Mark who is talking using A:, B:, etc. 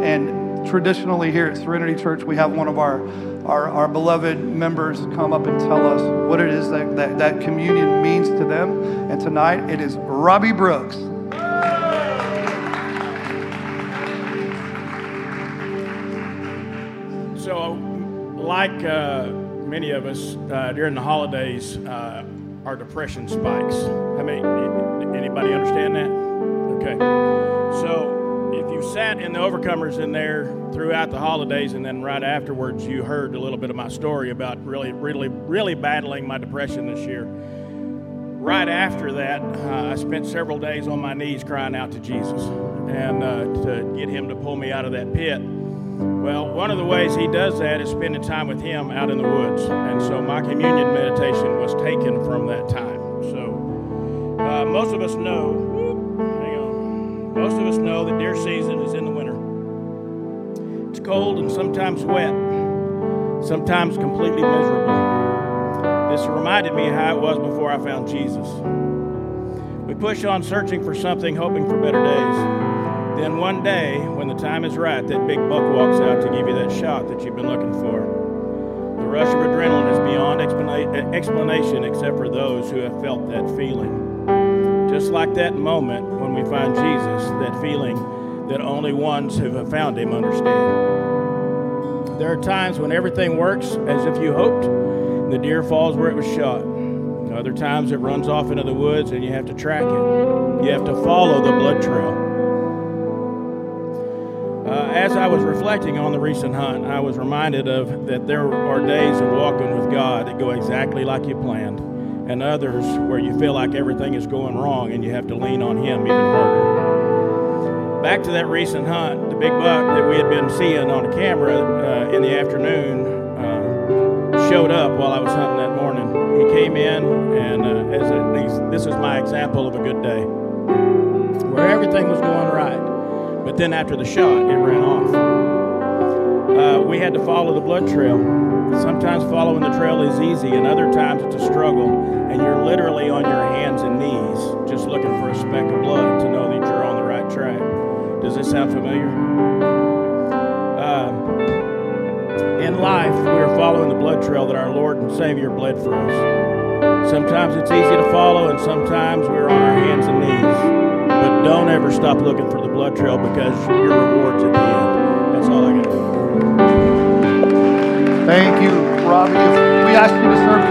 A: And traditionally here at Serenity Church, we have one of our beloved members come up and tell us what it is that communion means to them. And tonight it is Robbie Brooks.
B: So, like many of us, during the holidays, our depression spikes. Anybody understand that? Okay. So, if you sat in the overcomers in there throughout the holidays and then right afterwards you heard a little bit of my story about really battling my depression this year. Right after that, I spent several days on my knees crying out to Jesus and to get him to pull me out of that pit. Well, one of the ways he does that is spending time with him out in the woods. And so my communion meditation was taken from that time. So most of us know that deer season is in the winter. It's cold and sometimes wet, sometimes completely miserable. This reminded me of how it was before I found Jesus. We push on searching for something, hoping for better days. Then one day, when the time is right, that big buck walks out to give you that shot that you've been looking for. The rush of adrenaline is beyond explanation except for those who have felt that feeling. Just like that moment when we find Jesus, that feeling that only ones who have found him understand. There are times when everything works as if you hoped, and the deer falls where it was shot. Other times it runs off into the woods and you have to track it. You have to follow the blood trail. As I was reflecting on the recent hunt, I was reminded that there are days of walking with God that go exactly like you planned, and others where you feel like everything is going wrong and you have to lean on him even harder. Back to that recent hunt, the big buck that we had been seeing on the camera in the afternoon showed up while I was hunting that morning. He came in, and this is my example of a good day, where everything was going right. But then after the shot, it ran off. We had to follow the blood trail. Sometimes following the trail is easy, and other times it's a struggle, and you're literally on your hands and knees just looking for a speck of blood to know that you're on the right track. Does this sound familiar? In life, we are following the blood trail that our Lord and Savior bled for us. Sometimes it's easy to follow, and sometimes we're on our hands and knees. But don't ever stop looking for the blood trail, because your reward's at the end. That's all I got.
A: Thank you, Robbie. If we ask you to serve